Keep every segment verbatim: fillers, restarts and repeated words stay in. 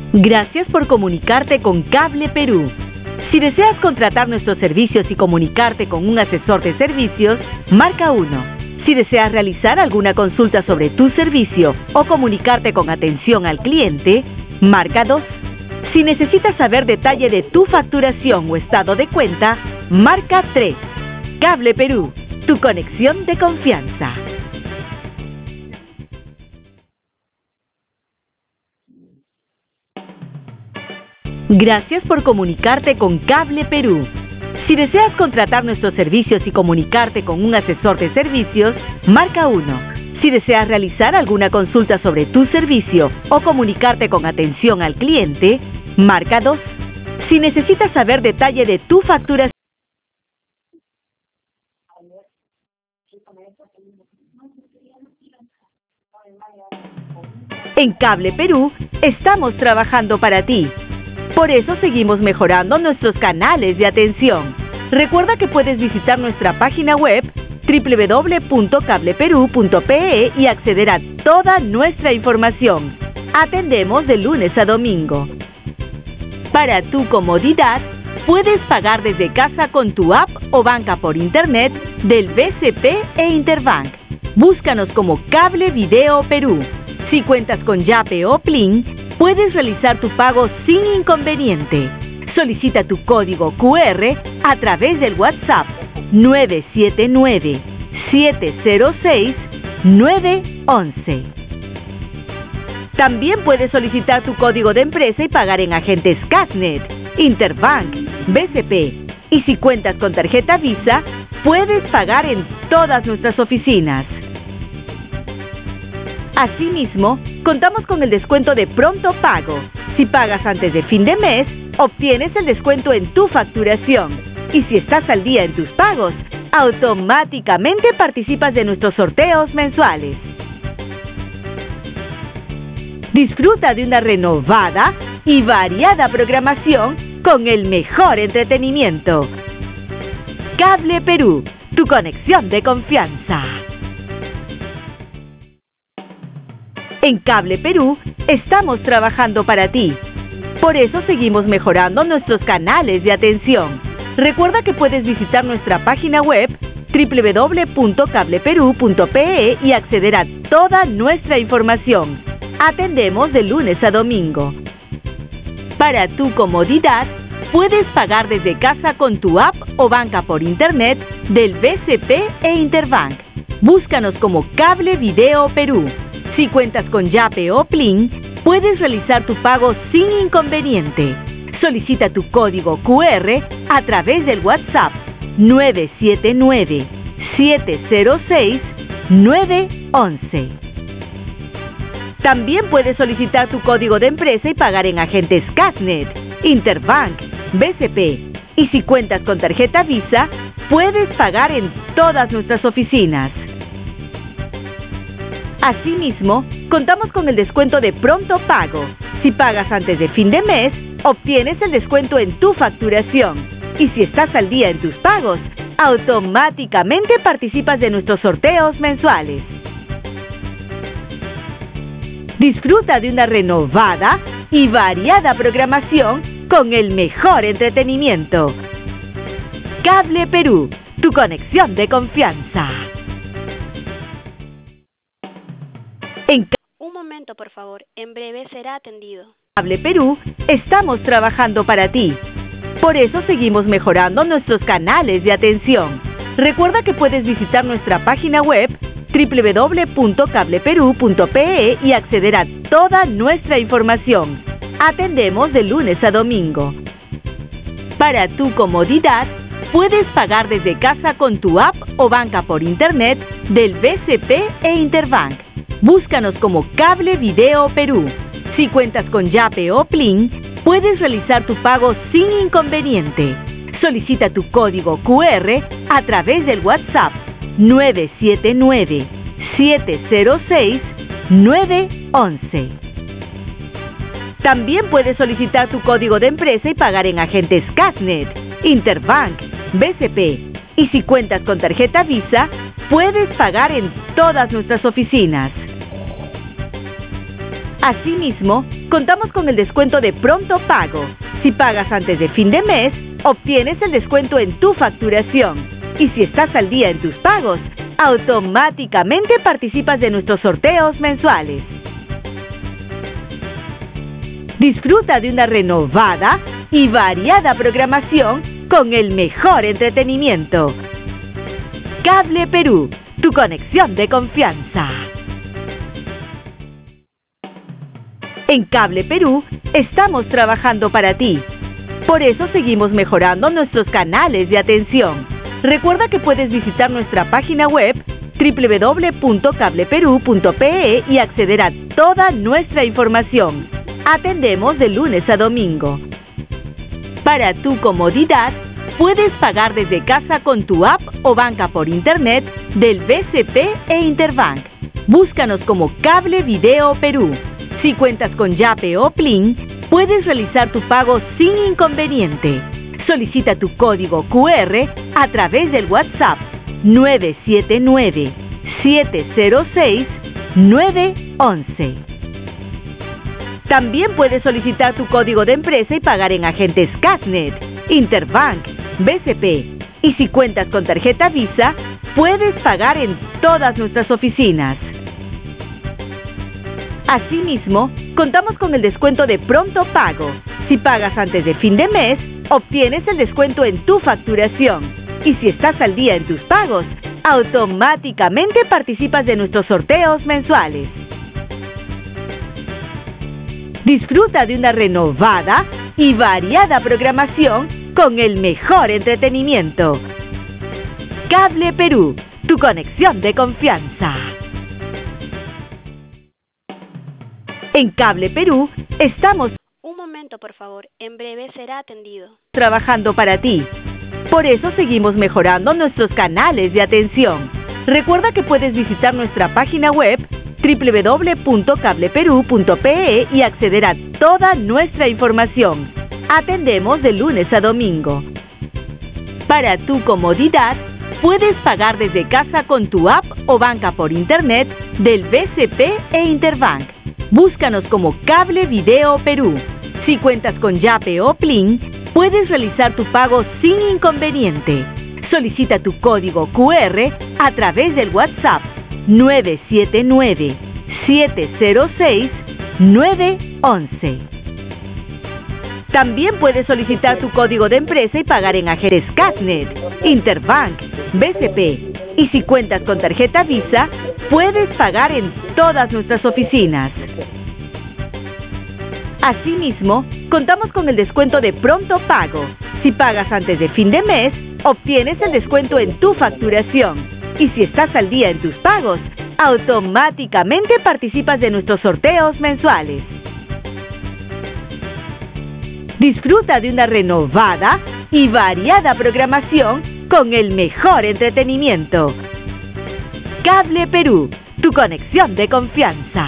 Gracias por comunicarte con Cable Perú. Si deseas contratar nuestros servicios y comunicarte con un asesor de servicios, marca uno. Si deseas realizar alguna consulta sobre tu servicio o comunicarte con atención al cliente, marca dos. Si necesitas saber detalle de tu facturación o estado de cuenta, marca tres. Cable Perú, tu conexión de confianza. Gracias por comunicarte con Cable Perú. Si deseas contratar nuestros servicios y comunicarte con un asesor de servicios, marca uno. Si deseas realizar alguna consulta sobre tu servicio o comunicarte con atención al cliente, marca dos. Si necesitas saber detalle de tu facturación, en Cable Perú estamos trabajando para ti. Por eso seguimos mejorando nuestros canales de atención. Recuerda que puedes visitar nuestra página web doble u doble u doble u punto cable perú punto pe e y acceder a toda nuestra información. Atendemos de lunes a domingo. Para tu comodidad, puedes pagar desde casa con tu app o banca por internet del B C P e Interbank. Búscanos como Cable Video Perú. Si cuentas con Yape o Plin, puedes realizar tu pago sin inconveniente. Solicita tu código cu erre a través del WhatsApp nueve siete nueve, siete cero seis, nueve once. También puedes solicitar tu código de empresa y pagar en agentes Casnet, Interbank, B C P. Y si cuentas con tarjeta Visa, puedes pagar en todas nuestras oficinas. Asimismo, contamos con el descuento de pronto pago. Si pagas antes de fin de mes, obtienes el descuento en tu facturación. Y si estás al día en tus pagos, automáticamente participas de nuestros sorteos mensuales. Disfruta de una renovada y variada programación con el mejor entretenimiento. Cable Perú, tu conexión de confianza. En Cable Perú estamos trabajando para ti. Por eso seguimos mejorando nuestros canales de atención. Recuerda que puedes visitar nuestra página web doble u doble u doble u punto cable perú punto pe e y acceder a toda nuestra información. Atendemos de lunes a domingo. Para tu comodidad, puedes pagar desde casa con tu app o banca por internet del B C P e Interbank. Búscanos como Cable Video Perú. Si cuentas con Yape o Plin, puedes realizar tu pago sin inconveniente. Solicita tu código cu erre a través del WhatsApp nueve siete nueve, siete cero seis, nueve once. También puedes solicitar tu código de empresa y pagar en agentes Casnet, Interbank, B C P. Y si cuentas con tarjeta Visa, puedes pagar en todas nuestras oficinas. Asimismo, contamos con el descuento de pronto pago. Si pagas antes de fin de mes, obtienes el descuento en tu facturación. Y si estás al día en tus pagos, automáticamente participas de nuestros sorteos mensuales. Disfruta de una renovada y variada programación con el mejor entretenimiento. Cable Perú, tu conexión de confianza. En Un momento, por favor. En breve será atendido. Cable Perú estamos trabajando para ti. Por eso seguimos mejorando nuestros canales de atención. Recuerda que puedes visitar nuestra página web doble u doble u doble u punto cable perú punto pe e y acceder a toda nuestra información. Atendemos de lunes a domingo. Para tu comodidad, puedes pagar desde casa con tu app o banca por internet del B C P e Interbank. Búscanos como Cable Video Perú. Si cuentas con Yape o Plin, puedes realizar tu pago sin inconveniente. Solicita tu código cu erre a través del WhatsApp nueve siete nueve, siete cero seis, nueve once. También puedes solicitar tu código de empresa y pagar en agentes Casnet, Interbank, B C P. Y si cuentas con tarjeta Visa, puedes pagar en todas nuestras oficinas. Asimismo, contamos con el descuento de pronto pago. Si pagas antes de fin de mes, obtienes el descuento en tu facturación. Y si estás al día en tus pagos, automáticamente participas de nuestros sorteos mensuales. Disfruta de una renovada y variada programación con el mejor entretenimiento. Cable Perú, tu conexión de confianza. En Cable Perú estamos trabajando para ti. Por eso seguimos mejorando nuestros canales de atención. Recuerda que puedes visitar nuestra página web doble u doble u doble u punto cable perú punto pe e y acceder a toda nuestra información. Atendemos de lunes a domingo. Para tu comodidad, puedes pagar desde casa con tu app o banca por internet del B C P e Interbank. Búscanos como Cable Video Perú. Si cuentas con Yape o Plin, puedes realizar tu pago sin inconveniente. Solicita tu código cu erre a través del WhatsApp nueve siete nueve, siete cero seis, nueve once. También puedes solicitar tu código de empresa y pagar en agentes Casnet, Interbank, B C P. Y si cuentas con tarjeta Visa, puedes pagar en todas nuestras oficinas. Asimismo, contamos con el descuento de pronto pago. Si pagas antes de fin de mes, obtienes el descuento en tu facturación. Y si estás al día en tus pagos, automáticamente participas de nuestros sorteos mensuales. Disfruta de una renovada y variada programación con el mejor entretenimiento. Cable Perú, tu conexión de confianza. En Cable Perú estamos Un momento, por favor. En breve será atendido. trabajando para ti. Por eso seguimos mejorando nuestros canales de atención. Recuerda que puedes visitar nuestra página web doble u doble u doble u punto cable perú punto pe e y acceder a toda nuestra información. Atendemos de lunes a domingo. Para tu comodidad, puedes pagar desde casa con tu app o banca por internet del B C P e Interbank. Búscanos como Cable Video Perú. Si cuentas con Yape o Plin, puedes realizar tu pago sin inconveniente. Solicita tu código cu erre a través del WhatsApp nueve siete nueve, siete cero seis, nueve once. También puedes solicitar tu código de empresa y pagar en agentes Casnet, Interbank, B C P. Y si cuentas con tarjeta Visa, puedes pagar en todas nuestras oficinas. Asimismo, contamos con el descuento de pronto pago. Si pagas antes de fin de mes, obtienes el descuento en tu facturación. Y si estás al día en tus pagos, automáticamente participas de nuestros sorteos mensuales. Disfruta de una renovada y variada programación con el mejor entretenimiento. Cable Perú, tu conexión de confianza.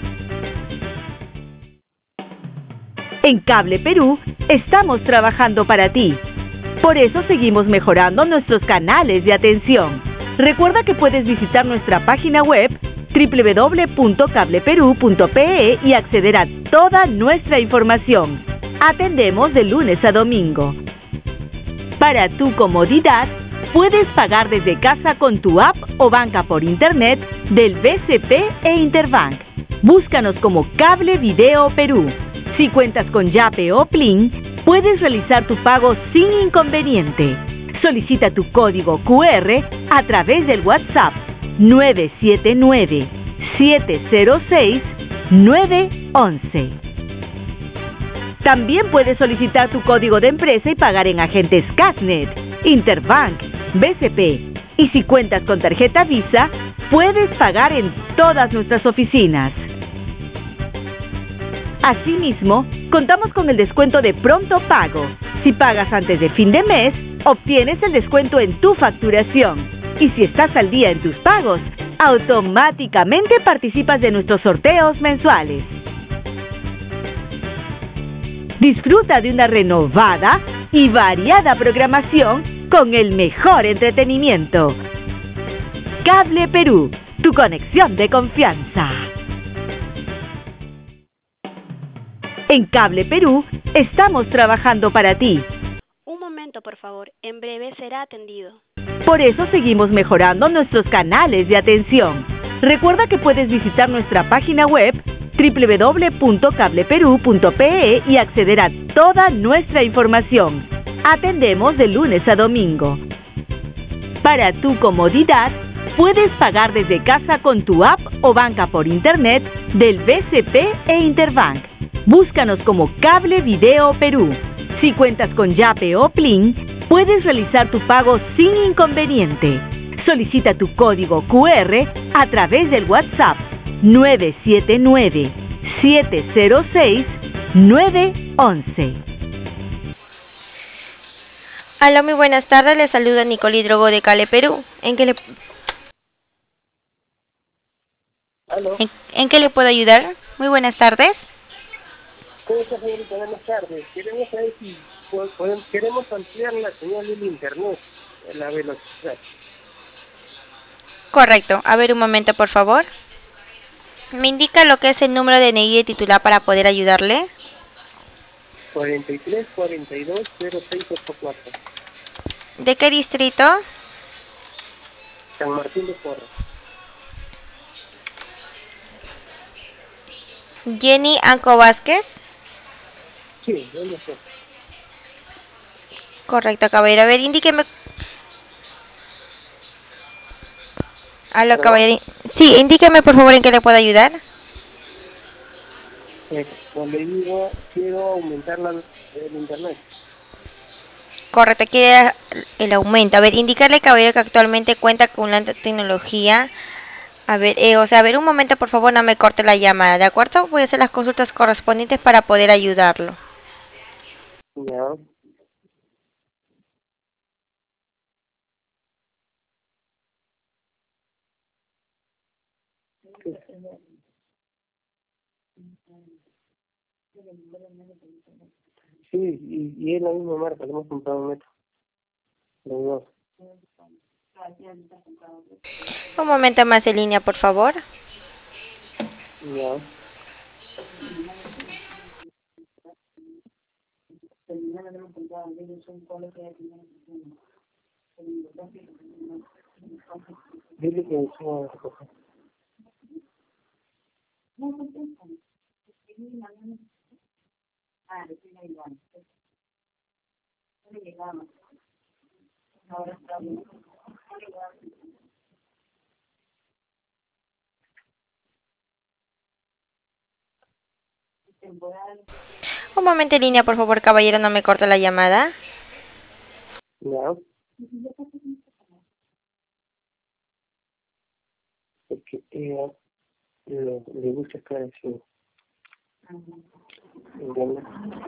En Cable Perú estamos trabajando para ti. Por eso seguimos mejorando nuestros canales de atención. Recuerda que puedes visitar nuestra página web doble u doble u doble u punto cable perú punto pe e y acceder a toda nuestra información. Atendemos de lunes a domingo. Para tu comodidad, puedes pagar desde casa con tu app o banca por internet del B C P e Interbank. Búscanos como Cable Video Perú. Si cuentas con Yape o Plin, puedes realizar tu pago sin inconveniente. Solicita tu código cu erre a través del WhatsApp nueve siete nueve, siete cero seis, nueve once. También puedes solicitar tu código de empresa y pagar en agentes Casnet, Interbank, B C P. Y si cuentas con tarjeta Visa, puedes pagar en todas nuestras oficinas. Asimismo, contamos con el descuento de pronto pago. Si pagas antes de fin de mes, obtienes el descuento en tu facturación. Y si estás al día en tus pagos, automáticamente participas de nuestros sorteos mensuales. Disfruta de una renovada y variada programación con el mejor entretenimiento. Cable Perú, tu conexión de confianza. En Cable Perú, estamos trabajando para ti. Un momento, por favor. En breve será atendido. Por eso seguimos mejorando nuestros canales de atención. Recuerda que puedes visitar nuestra página web doble u doble u doble u punto cable perú punto pe e y acceder a toda nuestra información. Atendemos de lunes a domingo. Para tu comodidad, puedes pagar desde casa con tu app o banca por internet del B C P e Interbank. Búscanos como Cable Video Perú. Si cuentas con Yape o Plin, puedes realizar tu pago sin inconveniente. Solicita tu código cu erre a través del WhatsApp nueve siete nueve, siete cero seis, nueve once. Hola, muy buenas tardes. Les saluda Nicole Hidrogo de Cable Perú. ¿En qué le, en, ¿En qué le puedo ayudar? Muy buenas tardes. ¿Cómo está, señorita? Buenas tardes. Queremos saber si podemos, queremos ampliar la señal del internet, la velocidad. Correcto. A ver, un momento, por favor. ¿Me indica lo que es el número de N I de titular para poder ayudarle? cuarenta y tres, cuarenta y dos, cero seis ocho cuatro. ¿De qué distrito? San Martín de Porres. Jenny Anco Vázquez. Sí, ¿dónde está? Correcto, caballero. A ver, indíqueme. Aló, caballero. Sí, indíqueme, por favor, en qué le puedo ayudar. Eh, como le digo, quiero aumentar la, el internet. Correcto, quiere el aumento. A ver, indicarle, caballero, que actualmente cuenta con la tecnología. A ver, eh, o sea, a ver, un momento, por favor, no me corte la llamada, ¿de acuerdo? Voy a hacer las consultas correspondientes para poder ayudarlo. Ya. Sí, y, y es la misma marca, le hemos comprado un metro. Los dos. Un momento más en línea, por favor. Ya. Dile que suba a recoger. Un momento en línea, por favor, caballero, no me corte la llamada. Ya. Porque ella le, le gusta estar así. ¿Entiendes?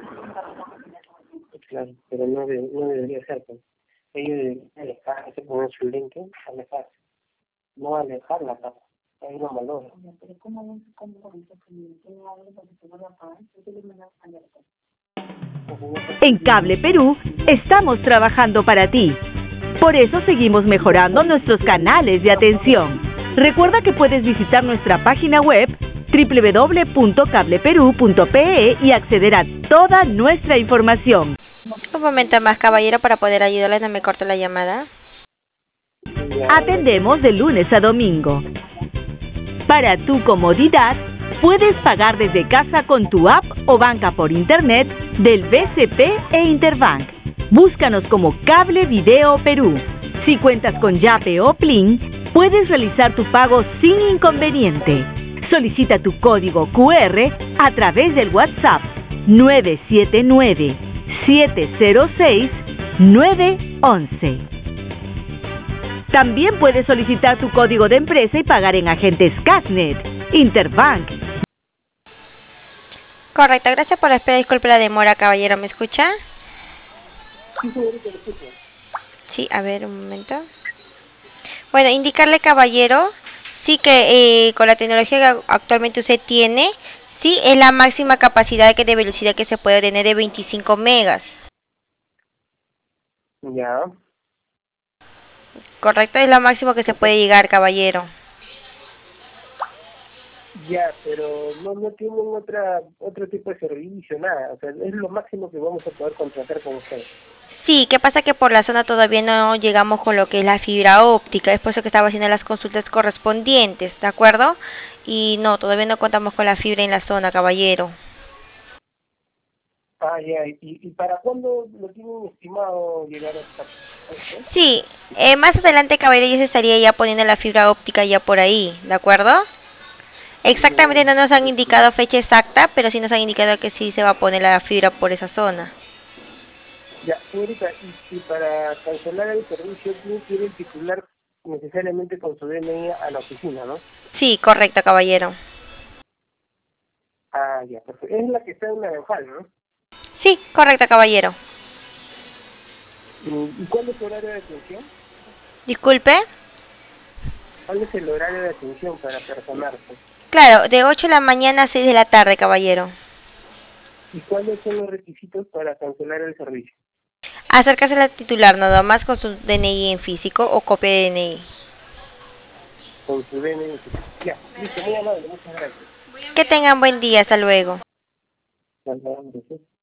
Claro, pero no, de, no debería ser. Pues. Ella debería alejarse, poner su lente, alejarse. No alejar la casa. Ahí no valora. En Cable Perú, estamos trabajando para ti. Por eso seguimos mejorando nuestros canales de atención. Recuerda que puedes visitar nuestra página web doble u doble u doble u punto cable perú punto pe e y acceder a toda nuestra información. Un momento más, caballero, para poder ayudarle, no me corte la llamada. Atendemos de lunes a domingo. Para tu comodidad, puedes pagar desde casa con tu app o banca por internet del B C P e Interbank. Búscanos como Cable Video Perú. Si cuentas con Yape o Plin, puedes realizar tu pago sin inconveniente. Solicita tu código cu erre a través del WhatsApp nueve siete nueve, siete cero seis, nueve once. También puedes solicitar tu código de empresa y pagar en agentes Casnet, Interbank. Correcto, gracias por la espera. Disculpe la demora, caballero, ¿me escucha? Sí, a ver, un momento. Bueno, indicarle, caballero, sí que eh, con la tecnología que actualmente usted tiene, sí es la máxima capacidad que de velocidad que se puede tener de veinticinco megas. Ya. Correcto, es lo máximo que se puede llegar, caballero. Ya, pero no, no tienen otra, otro tipo de servicio, nada. O sea, es lo máximo que vamos a poder contratar con ustedes. Sí, ¿qué pasa? Que por la zona todavía no llegamos con lo que es la fibra óptica, es por eso que estaba haciendo las consultas correspondientes, ¿de acuerdo? Y no, todavía no contamos con la fibra en la zona, caballero. Ah, ya. ¿Y, y para cuándo lo tienen estimado llegar hasta esto? Sí, eh, más adelante, caballero, ya se estaría ya poniendo la fibra óptica ya por ahí, ¿de acuerdo? Exactamente no nos han indicado fecha exacta, pero sí nos han indicado que sí se va a poner la fibra por esa zona. Ya, señorita, y, y para cancelar el servicio tiene que ir el titular necesariamente con su D N I a la oficina, ¿no? Sí, correcto, caballero. Ah, ya, perfecto. Es la que está en Naranjal, ¿no? Sí, correcto, caballero. ¿Y, y cuál es el horario de atención? Disculpe. ¿Cuál es el horario de atención para personarse? Claro, de ocho de la mañana a seis de la tarde, caballero. ¿Y cuáles son los requisitos para cancelar el servicio? Acércase al titular nada más con su D N I en físico o copia de D N I. Con su D N I. Ya, listo, muy amable, muchas gracias. Que tengan buen día, hasta luego. Hasta luego.